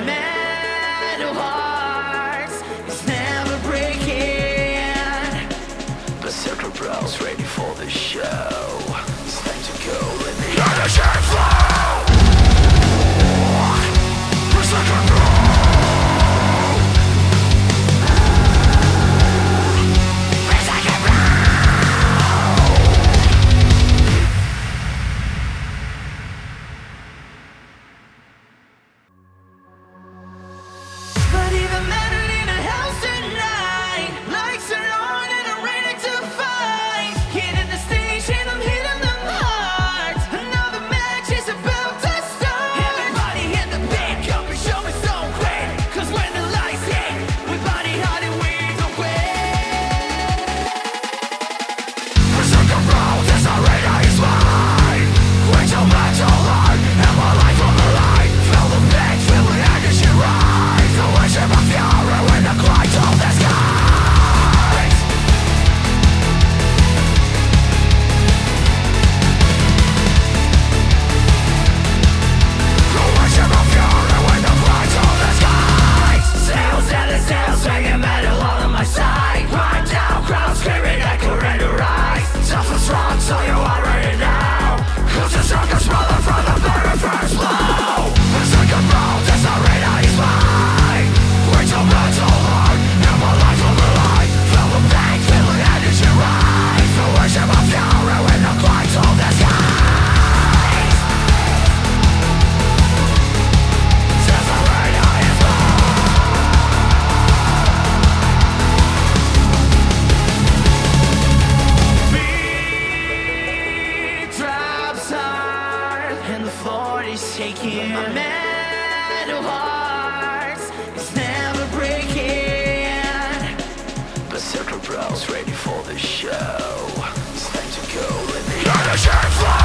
metal heart is never breaking. Berserker bros ready for the show. It's time to go, let the energy flow. Berserker bros. Shaking my metal heart is never breaking. Berserker bros ready for the show. It's time to go, let the energy flow.